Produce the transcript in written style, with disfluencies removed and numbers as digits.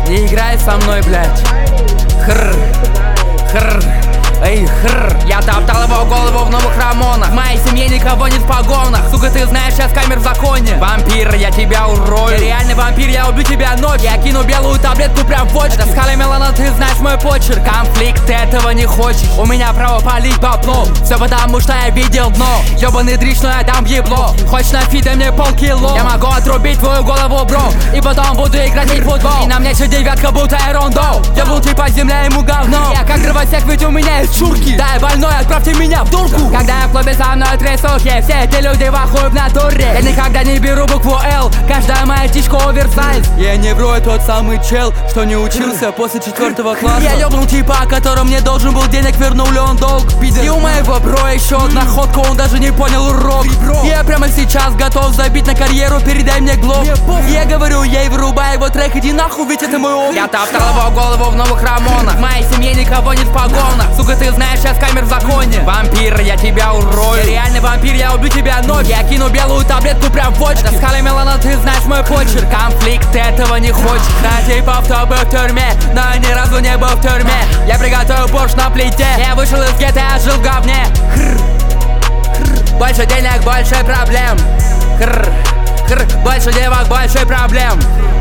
Не играй со мной, блядь. Хр, хр, эй, хр. Я топтал его голову в новых рамонах. В моей семье никого нет в погонах. Сука, ты знаешь, сейчас камер в законе. Вампир, я тебя урою. Я реальный вампир, я убью тебя ночью. Я кину белую таблетку прям в почку. Это скала мелана, ты знаешь мой почерк. Конфликт, ты этого не хочешь. У меня право палить бабло. Все потому, что я видел дно. Ёбаный дрищ, но я дам ебло. Хочешь на фиде мне полкило? Я могу отрубить твою голову, бро. И потом буду играть в футбол. И на мне еще девятка, будто эрондо. Я был типа земля, ему говно. Я как дровосек, ведь у меня есть чурки. Да, я больной, отправьте меня в дурку. Когда я в клубе со мной трясухи, все эти люди в ахуе в натуре. Я никогда не беру букву Л, каждая моя птичка оверсайз. Я не вру, я тот самый чел, что не учился после 4 класса. Я ёбнул типа, которому мне должен был денег, вернул ли он долг, пиздец. И у моего бро еще одна ходка, он даже не понял урок. Я прямо сейчас готов забить на карьеру, передай мне глоб. Я говорю, ей вырубай его трек, иди нахуй, ведь это мой опыт. Я топтал его голову в новых рамонах. В моей семье никого нет в погонах. Сука, ты знаешь, сейчас камер в законе. Вампир, я тебя урою. Я реальный вампир, я убью тебя ночью. Я кину белую таблетку прям в почку. Это скала мелана, ты знаешь мой почерк. Конфликт, ты этого не хочешь. На типов, кто был в тюрьме, но я ни разу не был в тюрьме. Я приготовил борщ на плите. Я вышел из гетто, я жил в говне. Больше денег, больше проблем. Больше девок, больше проблем.